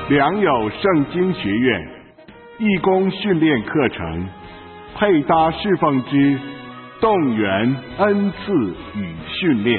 良友圣经学院义工训练课程，配搭侍奉之动员恩赐与训练。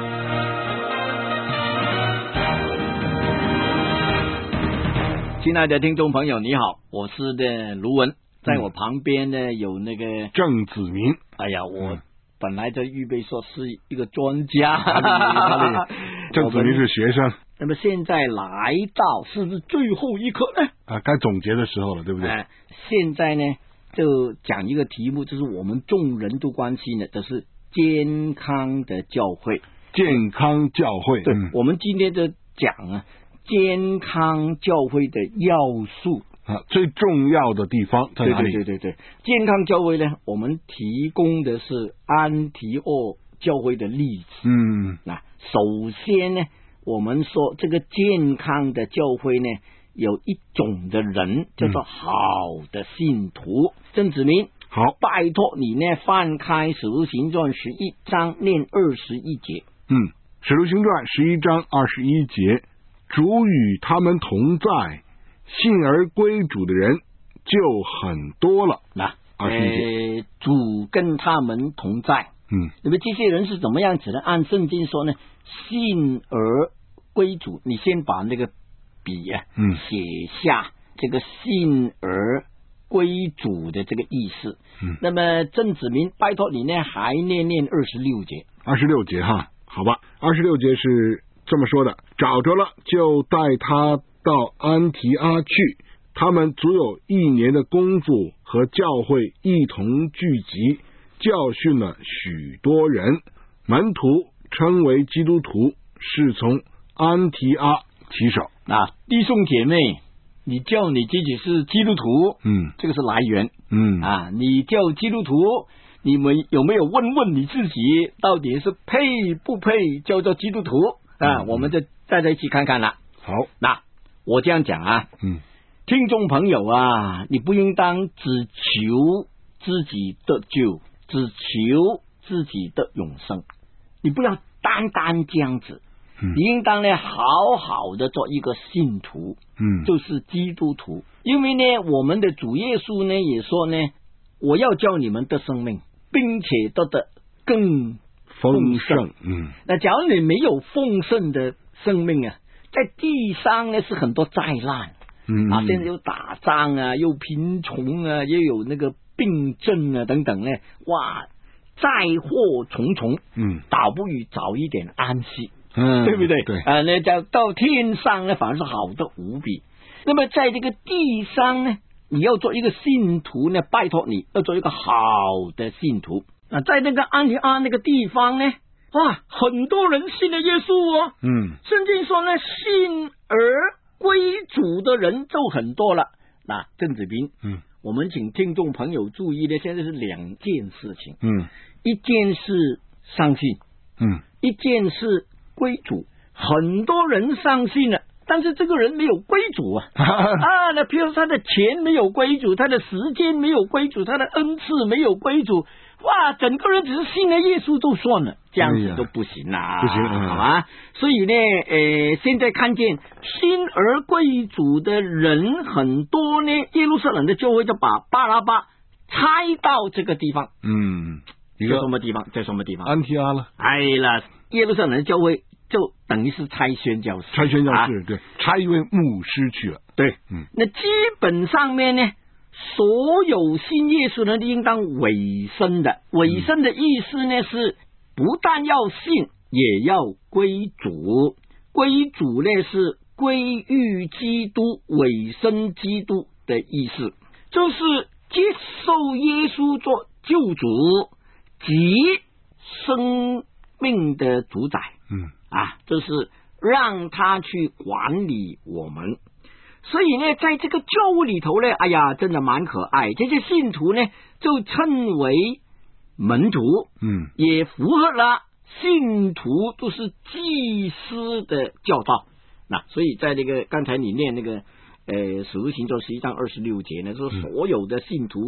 亲爱的听众朋友，你好，我是的卢文，在我旁边呢有那个郑子明。 哎呀，我本来在预备说是一个专家， 郑子明是学生。 那么现在来到是不是最后一课呢？ 该总结的时候了，对不对？ 现在呢就讲一个题目，就是我们众人都关心的，这是健康的教会。 健康教会， 对，我们今天就讲健康教会的要素最重要的地方在哪里？ 对，健康教会呢，我们提供的是安提阿教会的例子。首先呢，我们说这个健康的教会呢，有一种的人叫做好的信徒。郑子明， 好， 拜托你呢翻开使徒行传11章念21节。 使徒行传11章21节，主与他们同在，信而归主的人就很多了。21节， 主跟他们同在。那么这些人是怎么样子的？按圣经说呢，信而归主。你先把那个笔写下这个信而归主的这个意思。那么郑子明，拜托你呢还念26节。 26节好吧，26节是这么说的：找着了，就带他到安提阿去。他们足有1年的功夫，和教会一同聚集，教训了许多人。门徒称为基督徒，是从安提阿起手。 弟兄姐妹，你叫你自己是基督徒，这个是来源。你叫基督徒，你们有没有问问你自己，到底是配不配叫做基督徒？我们就大家一起看看了。 好， 我这样讲听众朋友你不应当只求自己的救，只求自己的永生，你不要单单这样子。你应当呢好好的做一个信徒，就是基督徒。因为呢我们的主耶稣呢也说呢，我要叫你们得生命，并且得更丰盛。那假如你没有丰盛的生命在地上呢是很多灾难。现在有打仗又贫穷也有那个病症等等呢，灾祸重重。倒不如早一点安息。对不对？ 对那到天上呢，反而是好的无比。那么在这个地上呢，你要做一个信徒呢，拜托你要做一个好的信徒。在那个安提阿那个地方呢，很多人信了耶稣圣经说呢，信而归主的人就很多了。郑子斌，我们请听众朋友注意呢，现在是2件事情。一件是相信，一件是归主。很多人相信了，但是这个人没有归主那譬如他的钱没有归主，他的时间没有归主，他的恩赐没有归主，整个人只是信了耶稣就算了，这样子都不行啦， 不行， 好吧？所以呢，现在看见信而归主的人很多呢，耶路撒冷的教会就把巴拉巴拆到这个地方。在什么地方？在什么地方？ 安提阿了。 耶路撒冷的教会就等于是拆宣教士， 对，拆一位牧师去了。 对，那基本上面呢，所有信耶稣的人应当委身的。委身的意思呢是不但要信，也要归主。归主呢是归于基督，委身基督的意思，就是接受耶稣做救主及生命的主宰。就是让他去管理我们。所以呢，在这个教会里头呢，真的蛮可爱。这些信徒呢，就称为门徒，也符合了信徒都是祭司的教导。所以在这个刚才你念那个使徒行传11章26节呢，说所有的信徒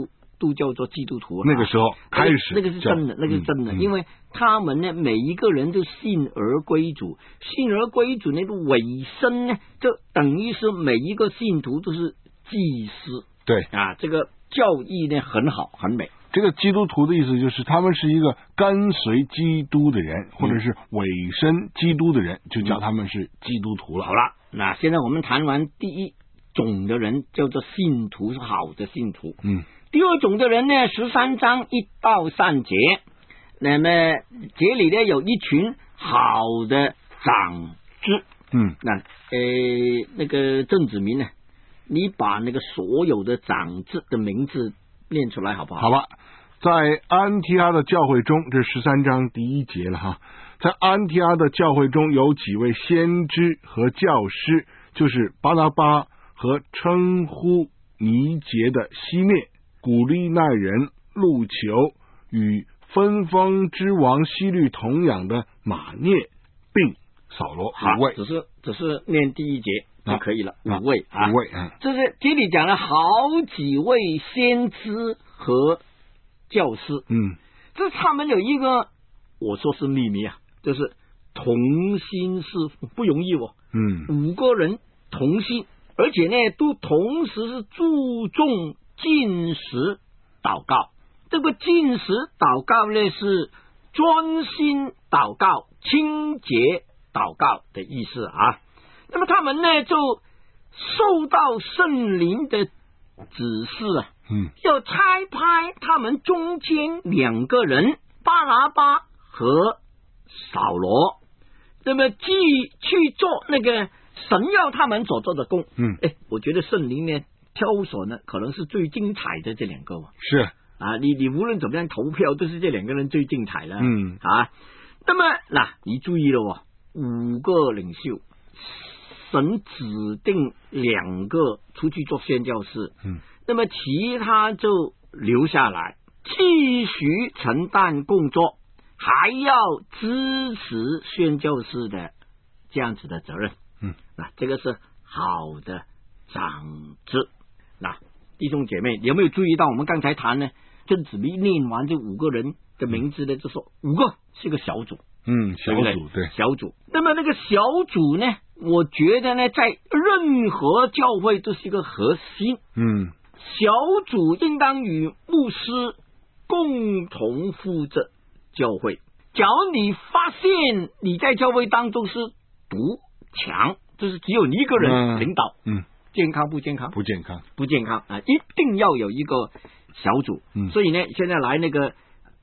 都叫做基督徒。 那个时候开始， 那个是真的，那个是真的，因为他们呢，每一个人都信而归主，信而归主那个尾声呢，就等于是每一个信徒都是祭司。 对啊，这个教义呢很好，很美。 这个基督徒的意思就是他们是一个跟随基督的人，或者是委身基督的人，就叫他们是基督徒了。 好了，那现在我们谈完第一种的人叫做信徒，是好的信徒。第二种的人呢，13章1到3节，那么这里呢有一群好的长子。那个郑子明呢，你把那个所有的长子的名字念出来好不好？ 好吧，在安提阿的教会中，这13章第1节了哈。在安提阿的教会中有几位先知和教师，就是巴拿巴和称呼尼结的西面、古利奈人路求与分封之王希律同养的马涅，并扫罗5位。 只是念第1节就可以了。5位 5位这是这里讲了好几位先知和教师。这他们有一个，我说是秘密啊，就是同心侍奉，不容易哦。5个人同心，而且呢都同时是注重禁食祷告。这个禁食祷告呢是专心祷告、清洁祷告的意思啊。那么他们呢就受到圣灵的指示啊，要差派他们中间2个人，巴拿巴和扫罗，那么去做那个神要他们所做的工。我觉得圣灵呢挑选呢可能是最精彩的这2个。 是啊，你无论怎么样投票，都是这2个人最精彩了。那么你注意了5个领袖，神指定2个出去做宣教士，那么其他就留下来继续承担工作，还要支持宣教士的这样子的责任。这个是好的长子。弟兄姐妹，你有没有注意到我们刚才谈呢？郑子明念完这5个人的名字呢，就说5个是个小组。 小组，对， 小组。那么那个小组呢，我觉得呢，在任何教会都是一个核心。小组应当与牧师共同负责教会。假如你发现你在教会当中是独强，就是只有你一个人领导，健康不健康？不健康，不健康啊！一定要有一个小组。所以呢，现在来那个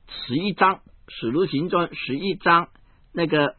11章。使徒行传11章那个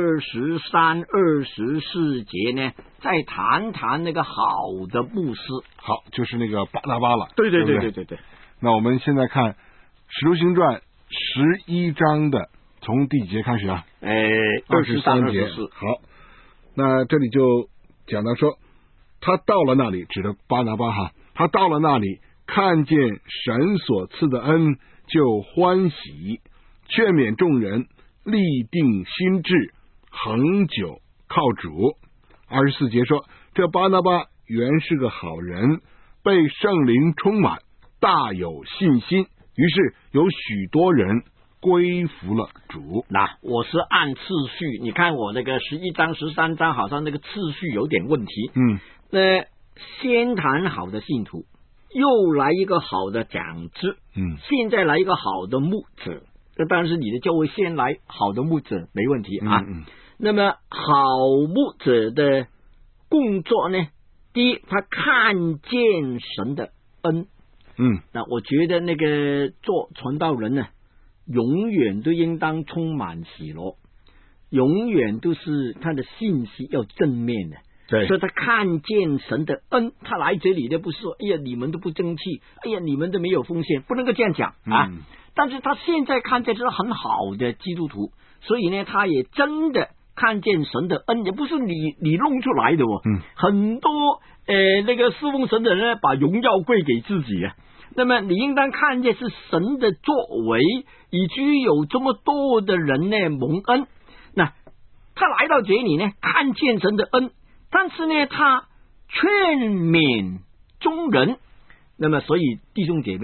23、24节呢，再谈谈那个好的牧师。好， 就是那个巴拿巴了。 对。 那我们现在看使徒行传11章的从第几节开始啊？23节。好，那这里就讲到说，他到了那里，指的巴拿巴哈，他到了那里，看见神所赐的恩，就欢喜。劝勉众人立定心志，恒久靠主。24节说，这巴拿巴原是个好人，被圣灵充满，大有信心，于是有许多人归服了主。 我是按次序，你看我那个11章13章好像那个次序有点问题。先谈好的信徒，又来一个好的长子，现在来一个好的牧者。这当然是你的教会先来好的牧者没问题啊。那么好牧者的工作呢，第一，他看见神的恩。那我觉得那个做传道人呢，永远都应当充满喜乐，永远都是他的信息要正面的。 对， 所以他看见神的恩，他来这里的不是说，哎呀你们都不争气，哎呀你们都没有奉献，不能够这样讲啊。但是他现在看见是很好的基督徒，所以呢，他也真的看见神的恩，也不是你弄出来的。很多那个侍奉神的人呢，把荣耀归给自己啊。那么你应当看见是神的作为，以至于有这么多的人呢蒙恩。那他来到这里呢，看见神的恩，但是呢，他劝勉众人。那么所以弟兄姐妹啊，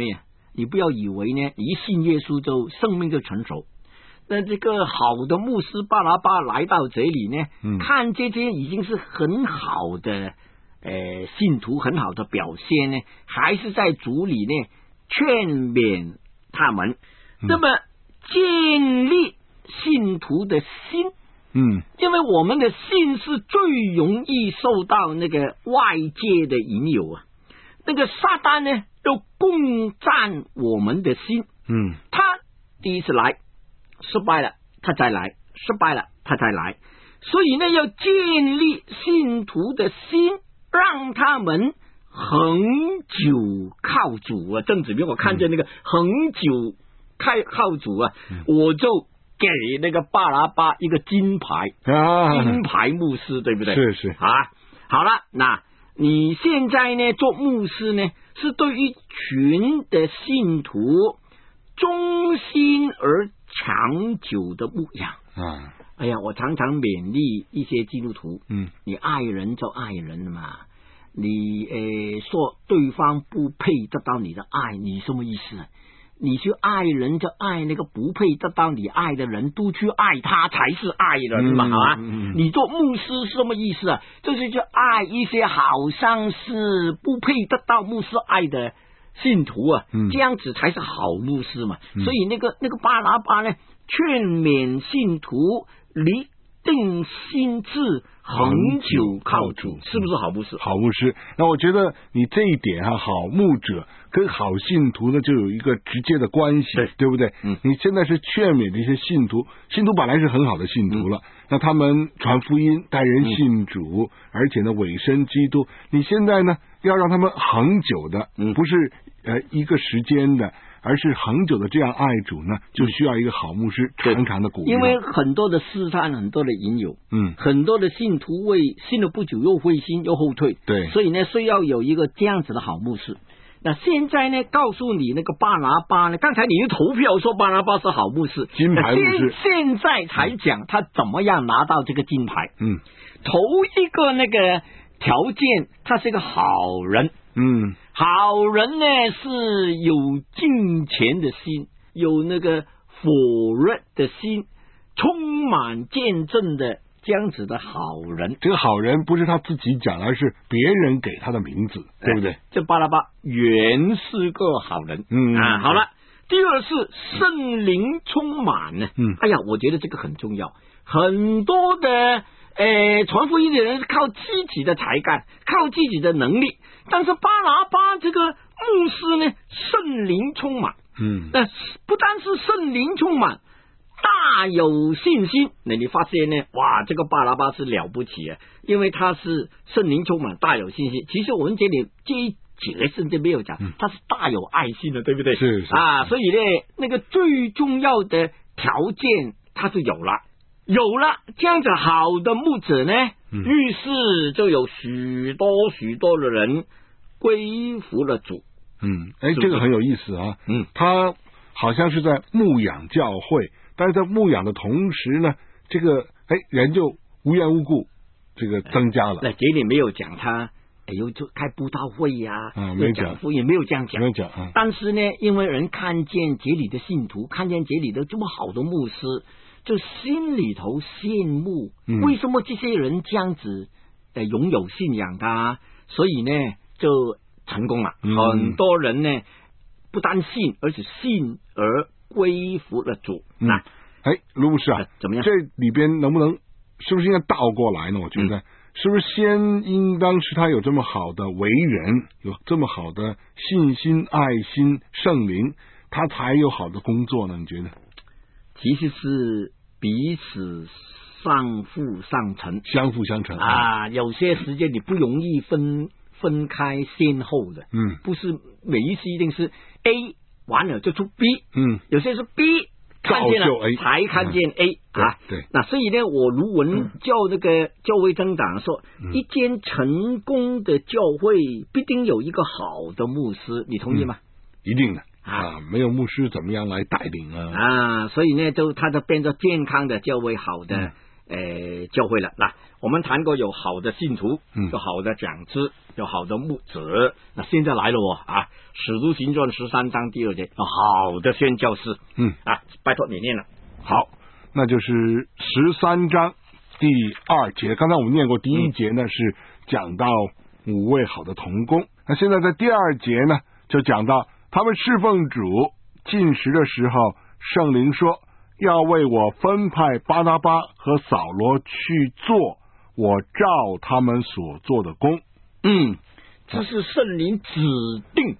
你不要以为呢，你一信耶稣就生命就成熟。那这个好的牧师巴拿巴来到这里呢，看这些已经是很好的信徒，很好的表现呢，还是在主里呢劝勉他们，那么建立信徒的心。因为我们的心是最容易受到那个外界的引诱啊，那个撒旦呢要攻占我们的心。他第一次来失败了，他再来失败了，他再来，所以呢要建立信徒的心，让他们恒久靠主啊。郑子明，我看见那个恒久靠主啊，我就给那个巴拿巴一个金牌，金牌牧师，对不对？ 是啊。 好了，那你现在呢做牧师呢，是对一群的信徒忠心而长久的牧养。哎呀，我常常勉励一些基督徒，你爱人就爱人了嘛，你说对方不配得到你的爱，你什么意思啊？你去爱人就爱那个不配得到你爱的人，都去爱他才是爱人嘛，好吧？你做牧师是什么意思啊？就是去爱一些好像是不配得到牧师爱的信徒啊，这样子才是好牧师嘛。所以那个巴拿巴呢，劝勉信徒立定心志，恒久靠主，是不是好牧师？ 好牧师。那我觉得你这一点好牧者跟好信徒呢就有一个直接的关系，对不对？你现在是劝勉这些信徒本来是很好的信徒了，那他们传福音带人信主，而且呢委身基督，你现在呢要让他们恒久的，不是一个时间的，而是恒久的这样爱主呢，就需要一个好牧师常常的鼓励。 因为很多的试探，很多的引诱，很多的信徒信了不久又灰心又后退， 对， 所以呢需要有一个这样子的好牧师。那现在呢告诉你那个巴拿巴呢，刚才你的投票说巴拿巴是好牧师， 金牌牧师， 现在才讲他怎么样拿到这个金牌。头一个那个条件，他是一个好人。好人呢是有敬虔的心，有那个火热的心，充满见证的这样子的好人。 这个好人不是他自己讲，而是别人给他的名字，对不对？ 这巴拿巴原是个好人。好了，第二是圣灵充满呢。哎呀，我觉得这个很重要。很多的传福音的人是靠自己的才干，靠自己的能力，但是巴拿巴这个牧师呢，圣灵充满。那不单是圣灵充满，大有信心。那你发现呢？哇，这个巴拿巴是了不起啊，因为他是圣灵充满，大有信心。其实我们这里这一节甚至没有讲，他是大有爱心的，对不对？ 是所以呢，那个最重要的条件他是有了这样子好的牧者呢，于是就有许多的人归服了主。 这个很有意思啊。他好像是在牧养教会，但是在牧养的同时呢，这个人就无缘无故这个增加了。 那这里没有讲他就开布道会呀， 没讲福音，没有这样讲， 没有讲。 但是呢，因为人看见这里的信徒，看见这里的这么好的牧师，就心里头羡慕，为什么这些人这样子拥有信仰的？所以呢就成功了。很多人呢不单信，而且信而归服了主。 卢牧师啊， 怎么样？ 这里边能不能是不是应该倒过来呢？我觉得是不是先应当是他有这么好的为人，有这么好的信心、爱心、圣灵，他才有好的工作呢？你觉得？ 其实是彼此相辅相成， 相辅相成有些时间你不容易分开先后的。不是每一次一定是 A 完了就出 B。有些是 B 看见了才看见 A。 对。 那所以呢，我如闻教那个教会增长说，一间成功的教会必定有一个好的牧师，你同意吗？ 一定的。没有牧师怎么样来带领啊？ 所以呢，他就变成健康的教会，好的教会了。那我们谈过有好的信徒，有好的讲师，有好的牧者。那现在来了使徒行传13章第2节，有好的宣教士。拜托你念了。 好，那就是13章第2节。刚才我们念过第1节呢，是讲到5位好的同工。那现在在第2节呢，就讲到他们侍奉主进食的时候，圣灵说要为我分派巴拿巴和扫罗去做我照他们所做的工。 这是圣灵指定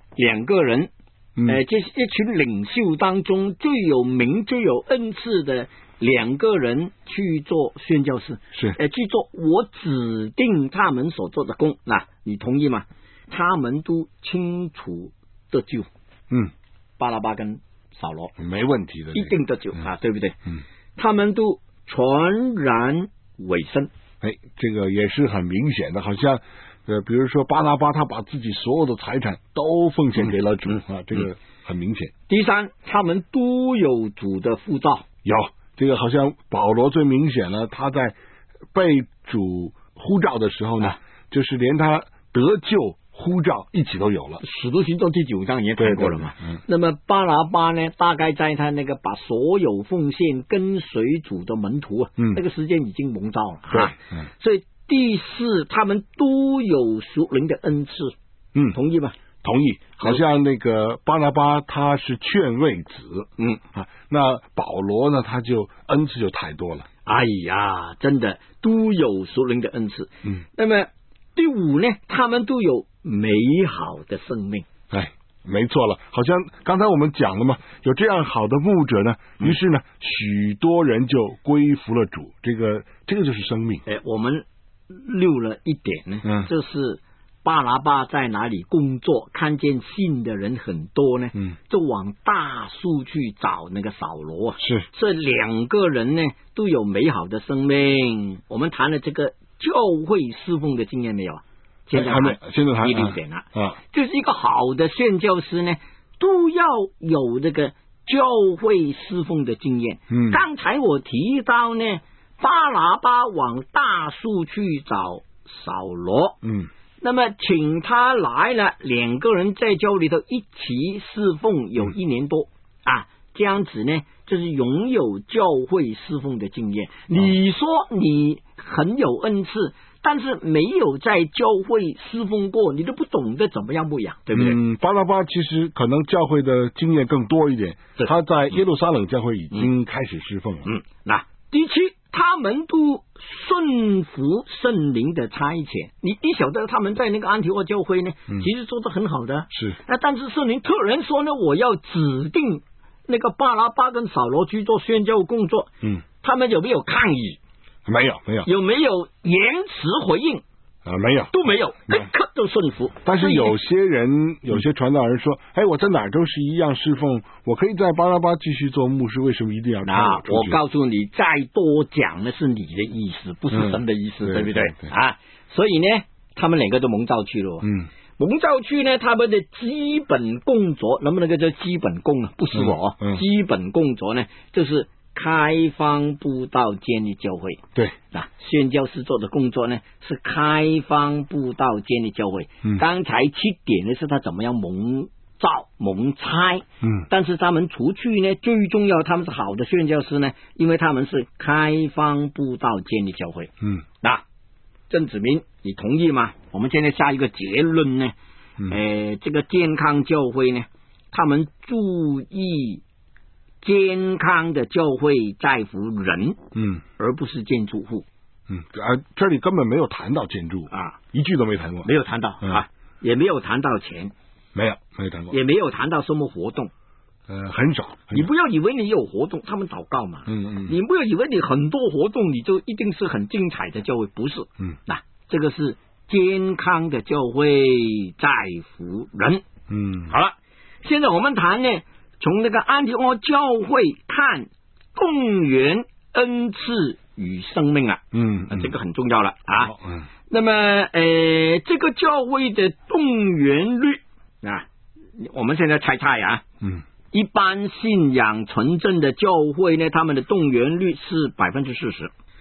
2个人，这是一群领袖当中最有名最有恩赐的2个人去做宣教士， 是去做我指定他们所做的工。那你同意吗？他们都清楚得救。巴拿巴跟扫罗没问题的， 一定得救对不对？他们都全然委身。 这个也是很明显的，好像比如说巴拿巴他把自己所有的财产都奉献给了主这个很明显。 第3，他们都有主的呼召。 有这个好像保罗最明显了，他在被主呼召的时候呢，就是连他得救呼召一起都有了。 使徒行传第9章也谈过了嘛。那么巴拿巴呢，大概在他那个把所有奉献跟随主的门徒那个时间已经蒙召了。所以第4，他们都有属灵的恩赐。同意吗？ 同意。好像那个巴拿巴他是劝慰子，那保罗呢，他就恩赐就太多了。 哎呀，真的都有属灵的恩赐。那么第5呢，他们都有美好的生命。 没错了，好像刚才我们讲了嘛，有这样好的牧者呢，于是呢，许多人就归服了主。这个就是生命。 我们漏了一点呢，就是巴拿巴在哪里工作，看见信的人很多呢，就往大树去找那个扫罗。 是这2个人呢，都有美好的生命。我们谈了这个教会侍奉的经验没有？现在谈第 6点了。就是一个好的宣教师呢，都要有这个教会侍奉的经验。刚才我提到呢，巴拿巴往大树去找扫罗。那么请他来了，2个人在教里头一起侍奉有1年多这样子呢，就是拥有教会侍奉的经验。你说你很有恩赐，但是没有在教会侍奉过，你都不懂得怎么样牧养，对不对？ 巴拿巴其实可能教会的经验更多一点，他在耶路撒冷教会已经开始侍奉了。 那第7，他们都顺服圣灵的差遣。你晓得他们在那个安提阿教会呢，其实做得很好的。 是。 但是圣灵突然说呢，我要指定那个巴拿巴跟扫罗去做宣教工作。他们有没有抗议？ 没有。 有没有延迟回应？ 没有， 都没有，立刻都顺服。 但是有些人，有些传道人说，我在哪儿都是一样侍奉，我可以在巴拿巴继续做牧师，为什么一定要我告诉你，再多讲的是你的意思，不是神的意思，对不对？所以呢，他们2个都蒙召去了。蒙召去呢，他们的基本工作，能不能够叫基本工不是我，基本工作呢，就是开放布道，建立教会。 对， 宣教士做的工作呢，是开放布道，建立教会。刚才7点呢，是他怎么样蒙召蒙差。但是他们出去呢，最重要他们是好的宣教士呢，因为他们是开放布道，建立教会。郑子明，你同意吗？我们现在下一个结论呢，这个健康教会呢，他们注意健康的教会在乎人，而不是建筑户。 这里根本没有谈到建筑一句都没谈过， 没有谈到也没有谈到钱， 没有谈过， 也没有谈到什么活动， 很少。 你不要以为你有活动，他们祷告嘛，你不要以为你很多活动，你就一定是很精彩的教会，不是。这个是健康的教会在乎人。好了，现在我们谈呢，从那个安提阿教会看动员恩赐与生命这个很重要了那么这个教会的动员率我们现在猜一般信仰纯正的教会呢，他们的动员率是40%，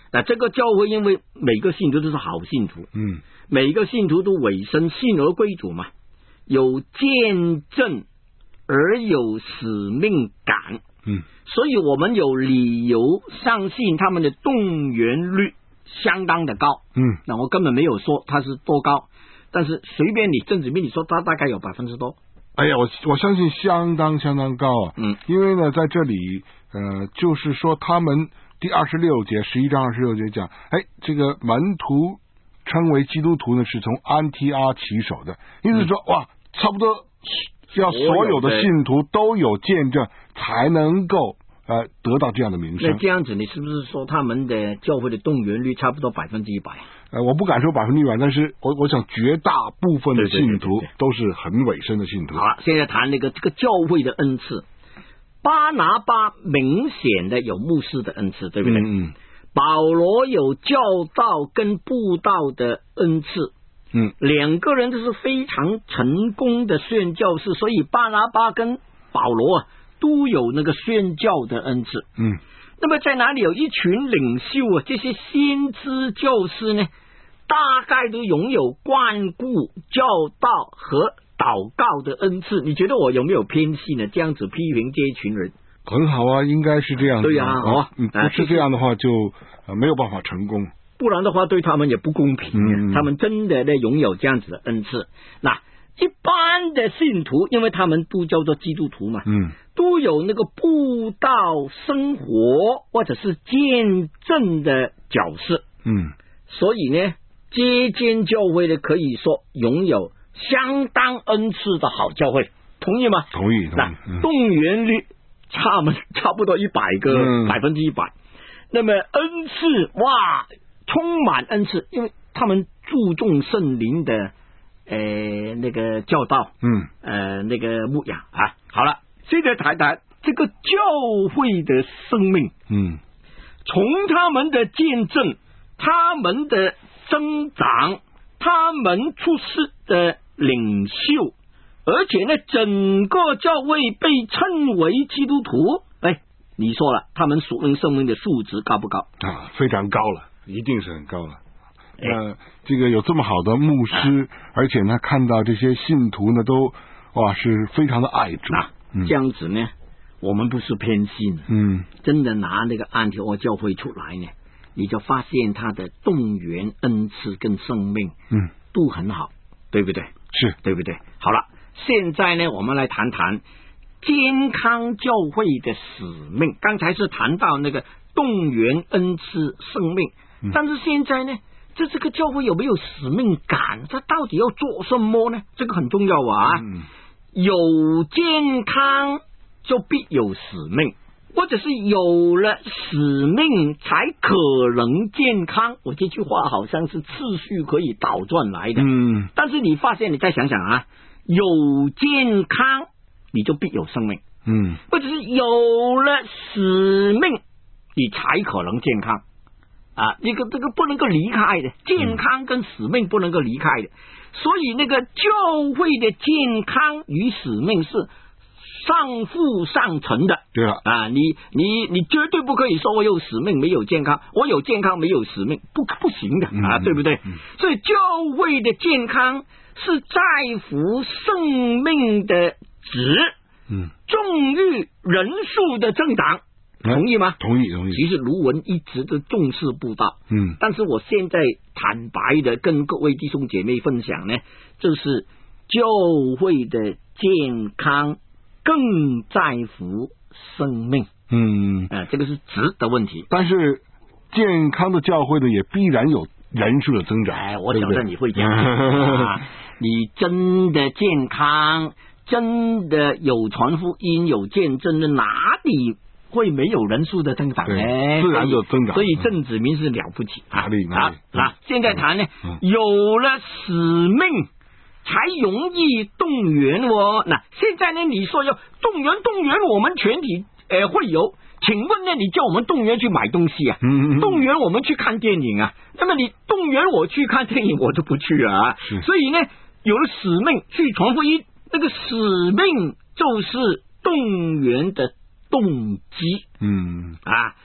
那这个教会因为每个信徒都是好信徒，每个信徒都委身信而归主嘛，有见证而有使命感，所以我们有理由相信他们的动员率相当的高。那我根本没有说它是多高，但是随便你政治面你说它大概有%多。 哎呀，我相信相当高啊。因为呢，在这里就是说他们第26节11章26节讲，这个门徒称为基督徒呢，是从安提阿起手的，意思是说，哇，差不多要所有的信徒都有见证，才能够得到这样的名声。 那这样子，你是不是说他们的教会的动员率差不多100%？ 我不敢说100%，但是我想绝大部分的信徒都是很委身的信徒。 好了，现在谈这个教会的恩赐。巴拿巴明显的有牧师的恩赐，对不对？保罗有教导跟布道的恩赐。两个人都是非常成功的宣教士，所以巴拿巴跟保罗都有那个宣教的恩赐。那么在哪里有一群领袖这些先知教师呢，大概都拥有关顾、教导和祷告的恩赐。你觉得我有没有偏心呢？这样子批评这一群人很好啊，应该是这样子。 对啊， 不是这样的话就没有办法成功， 不然的话对他们也不公平。他们真的拥有这样子的恩赐。那一般的信徒，因为他们都叫做基督徒嘛，都有那个布道生活或者是见证的角色。所以呢，接见教会的可以说拥有相当恩赐的好教会，同意吗？ 同意。 那动员率差不多100个100%。那么恩赐，哇，充满恩赐，因为他们注重圣灵的那个教导，那个牧养啊。好了，现在谈谈这个教会的生命。从他们的见证，他们的增长，他们出世的领袖，而且呢，整个教会被称为基督徒。你说了，他们属灵生命的素质高不高？ 非常高了，一定是很高了。这个有这么好的牧师，而且呢，看到这些信徒呢，都是非常的爱主。 这样子呢，我们不是偏心。真的拿那个安提阿教会出来呢，你就发现他的动员恩赐跟生命，都很好，对不对？ 是， 对不对？好了，现在呢，我们来谈谈健康教会的使命。刚才是谈到那个动员恩赐生命，但是现在呢，这个教会有没有使命感？这到底要做什么呢？这个很重要啊。有健康就必有使命，或者是有了使命才可能健康。我这句话好像是次序可以倒转来的。但是你发现，你再想想啊，有健康你就必有生命，或者是有了使命你才可能健康啊，这个不能够离开的，健康跟使命不能够离开的。所以那个教会的健康与使命是相辅相成的。 对了啊，你绝对不可以说我有使命没有健康，我有健康没有使命，不行的啊，对不对？所以教会的健康是在乎生命的值，重于人数的增长。同意吗？ 同意。 其实卢文一直都重视布道，但是我现在坦白的跟各位弟兄姐妹分享呢，就是教会的健康更在乎生命。这个是值的问题。 但是健康的教会呢，也必然有人数的增长。 我晓得你会讲你真的健康，真的有传福音有见证的，哪里会没有人数的增长呢？ 自然有增长。 所以郑子明是了不起。 哪里？ 现在谈呢，有了使命才容易动员哦。那现在呢，你说要动员我们全体会友，请问呢，你叫我们动员去买东西啊？动员我们去看电影啊？那么你动员我去看电影，我都不去啊。所以呢，有了使命去传福音，那个使命就是动员的动机。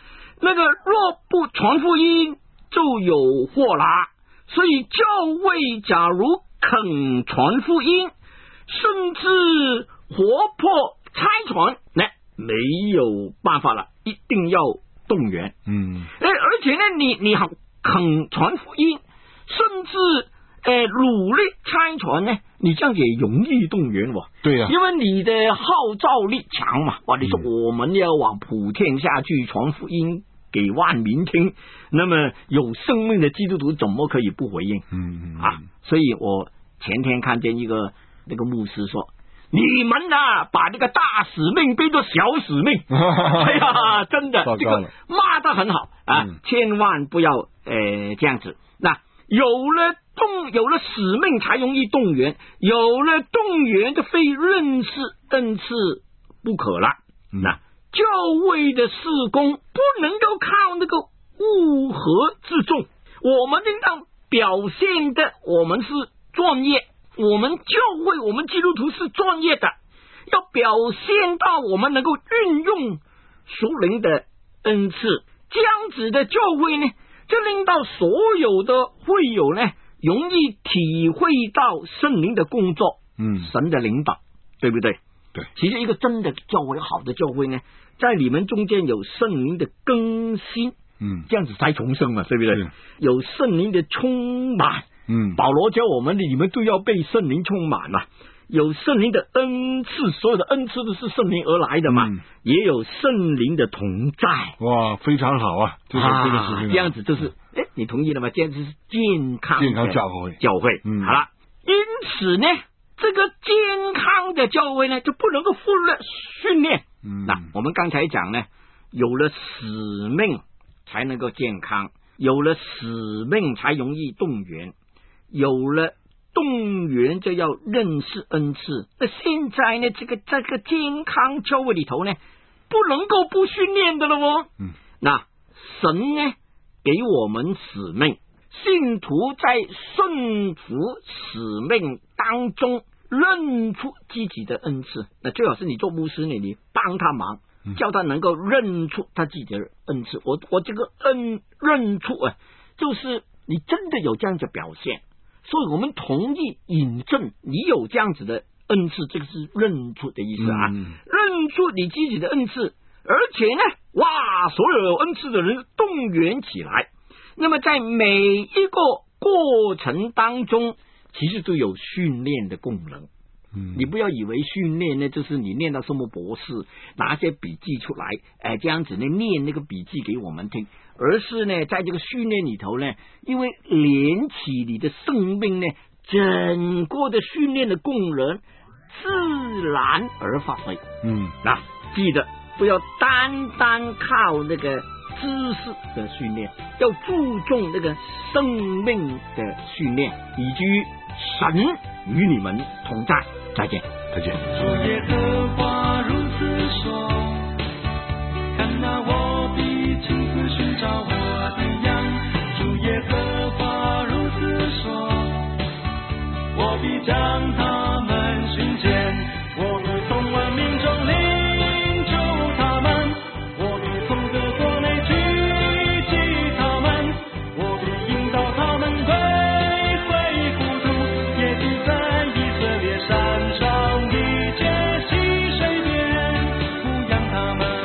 那个若不传福音，就有祸啦。所以教会假如肯传福音，甚至活泼差传，那没有办法了，一定要动员。而且呢，你好肯传福音，甚至努力差传呢，你这样也容易动员我。 对呀， 因为你的号召力强嘛。你说我们要往普天下去传福音给万民听，那么有生命的基督徒怎么可以不回应？所以我前天看见那个牧师说，你们把这个大使命变作小使命。哎呀，真的，这个骂得很好啊，千万不要这样子。那有了使命才容易动员，有了动员就非认识恩赐不可了。那教会的事工不能够靠那个乌合之众，我们应当表现的我们是专业，我们教会我们基督徒是专业的，要表现到我们能够运用属灵的恩赐，这样子的教会呢，就令到所有的会友呢容易体会到圣灵的工作，神的领导，对不对？ 对， 其实一个真的教会，好的教会呢，在你们中间有圣灵的更新，这样子才重生嘛，对不对？有圣灵的充满，保罗教我们，你们都要被圣灵充满嘛。有圣灵的恩赐，所有的恩赐都是圣灵而来的嘛，也有圣灵的同在。 哇，非常好啊！这这样子就是，你同意了吗？这样子是健康教会。 好了，因此呢，这个健康的教会呢，就不能够忽略训练。那我们刚才讲呢，有了使命才能够健康，有了使命才容易动员，有了动员就要认识恩赐。那现在呢，这个健康教会里头呢，不能够不训练的了哦。那神呢给我们使命，信徒在顺服使命当中认出自己的恩赐。那最好是你做牧师呢，你帮他忙，叫他能够认出他自己的恩赐。我这个认出就是你真的有这样的表现，所以我们同意引证你有这样子的恩赐，这个是认出的意思啊。认出你自己的恩赐，而且呢，所有有恩赐的人动员起来。那么在每一个过程当中，其实都有训练的功能。你不要以为训练呢，就是你念到什么博士，拿些笔记出来，这样子呢念那个笔记给我们听，而是呢，在这个训练里头呢，因为连起你的生命呢，整个的训练的功能自然而发挥。那记得不要单单靠那个知识的训练，要注重那个生命的训练，以及神与你们同在。再见。 主耶和华如此说，看哪，我必亲自寻找我的羊。主耶和华如此说，我必将他们寻见，我必从万民中领救他们，我必从各国内聚集他们，我必引导他们归回故土，也必在以色列山上一切溪水边牧养他们。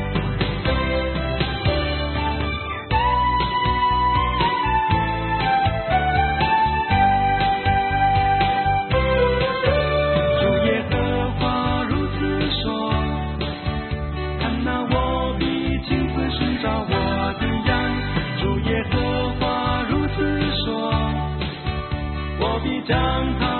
主耶和华如此说，看哪，我必亲自寻找我的羊。主耶和华如此说，我必将他